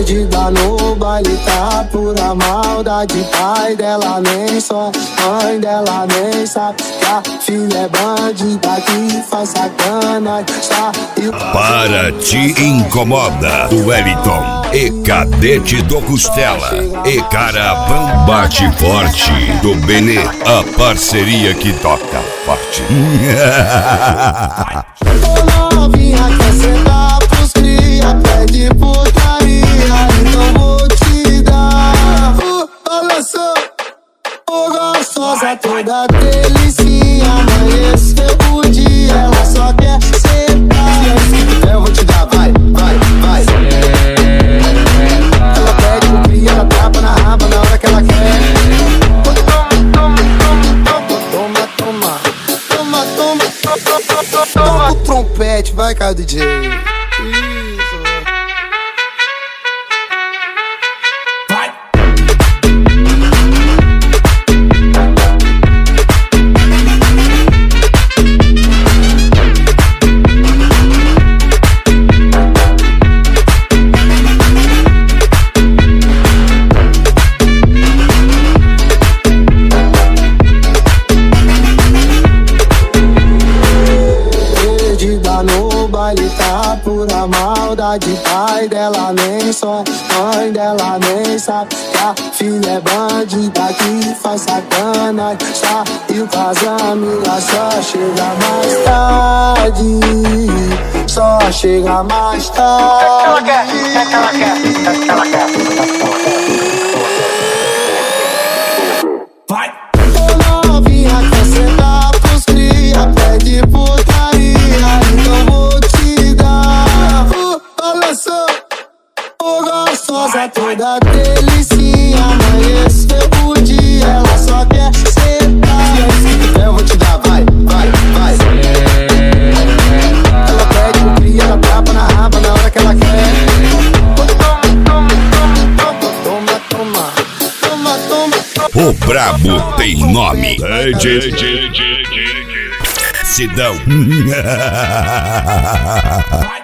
Perdida no baile, tá pura maldade. Pai dela nem só, mãe dela nem sabe que a filha é bandida que faz sacanagem. Para te incomoda, do Wellington e Cadete do Costela e Caravan Bate Forte do Benê, a parceria que toca forte. Ô novinha, quer sentar pros cria, pede putaria, então vou te dar. Balançou, ô gostosa, toda delicinha, amanheceu o dia, ela só quer sentar. Eu vou te dar, vai, vai, vai. Ela pede pro cria, ela tapa na raba na hora que ela quer. Toma o trompete, vai, cara, DJ. Vai. No baile, tá pura maldade. Pai dela nem só, mãe dela nem sabe que a filha é bandida que faz sacanagem. Saiu com as amigas, só chega mais tarde. Só chega mais tarde. O que ela quer? Vai! Ô novinha, quer sentar pros cria, pede putaria, então vou te dar. Balançou, ô gostosa, toda delicinha, amanheceu o dia, ela só quer sentar. Eu vou te dar, vai, vai, vai. Ela pede pro cria, ela tapa na raba na hora que ela quer. O brabo tem nome. Sidão.